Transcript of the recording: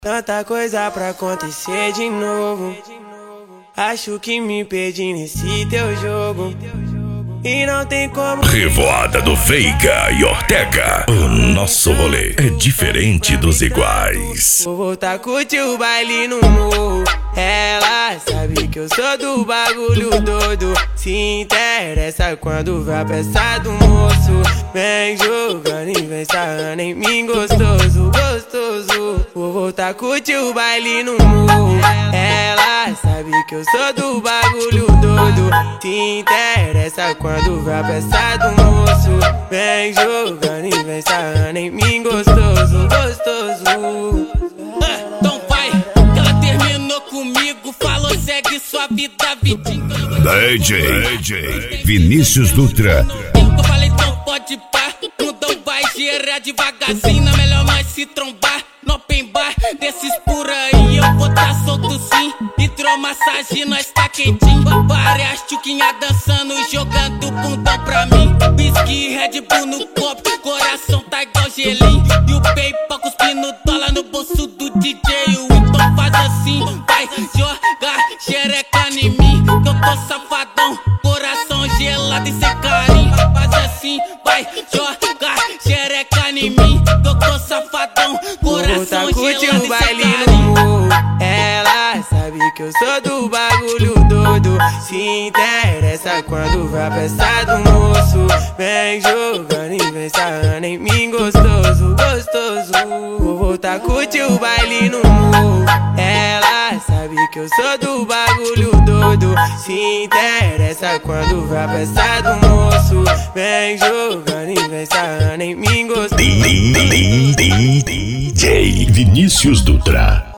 Tanta coisa pra acontecer de novo. Acho que me perdi nesse teu jogo. E não tem como. Revoada do Veiga e Ortega. O nosso rolê é diferente dos iguais. Vou voltar a curtir o baile no morro. Ela sabe que eu sou do bagulho doido. Se interessa quando vai a peça do moço. Vem jogando e vem sarrando em mim gostoso, gostoso. Vou voltar a curtir o baile no morro. Ela sabe que eu sou do bagulho doido. Se interessa quando vai a peça do moço. Vem jogando e vem sarrando em mim gostoso, gostoso. Então vai, que ela terminou comigo. Falou, segue sua vida, vidinho. DJ Vinícius Dutra. Eu falei, então pode pá. Mundão vai gerar devagarzinho. Na melhor nós se trombar no open bar. Desses por aí eu vou tá solto sim. Hidromassagem, nós tá quentinho. Várias tchuquinhas dançando, jogando bundão pra mim. Whisky, Red Bull no copo, coração tá igual gelinho. E o PayPal cuspindo dólar no bolso do DJ. Então faz assim, vai jogar xereca em mim. Que eu tô safadão, coração gelado e sem carinho. Faz assim, vai jogar xereca em mim. Que eu tô safadão, coração gelado e sem carinho. Ela sabe que eu sou do bagulho doido. Se interessa quando vai a peça do moço. Vem jogando e vem sarrando em mim gostoso, gostoso. Vou voltar a curtir o baile no morro. Ela sabe que eu sou do bagulho doido. Se interessa quando vai a peça do moço. Vem jogando e vem sarrando em mim gostoso. DJ Vinícius Dutra.